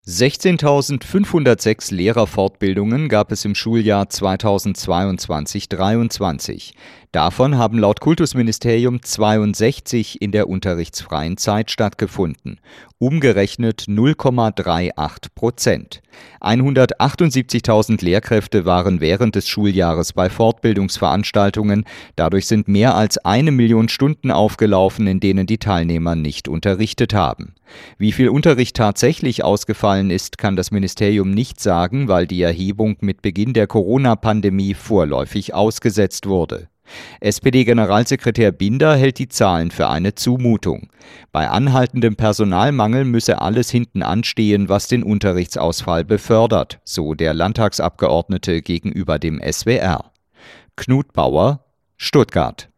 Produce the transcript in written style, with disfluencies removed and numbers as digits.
16.506 Lehrerfortbildungen gab es im Schuljahr 2022/23. Davon haben laut Kultusministerium 62 in der unterrichtsfreien Zeit stattgefunden, umgerechnet 0,38%. 178.000 Lehrkräfte waren während des Schuljahres bei Fortbildungsveranstaltungen. Dadurch sind mehr als 1 Million Stunden aufgelaufen, in denen die Teilnehmer nicht unterrichtet haben. Wie viel Unterricht tatsächlich ausgefallen ist, kann das Ministerium nicht sagen, weil die Erhebung mit Beginn der Corona-Pandemie vorläufig ausgesetzt wurde. SPD-Generalsekretär Binder hält die Zahlen für eine Zumutung. Bei anhaltendem Personalmangel müsse alles hinten anstehen, was den Unterrichtsausfall befördert, so der Landtagsabgeordnete gegenüber dem SWR. Knut Bauer, Stuttgart.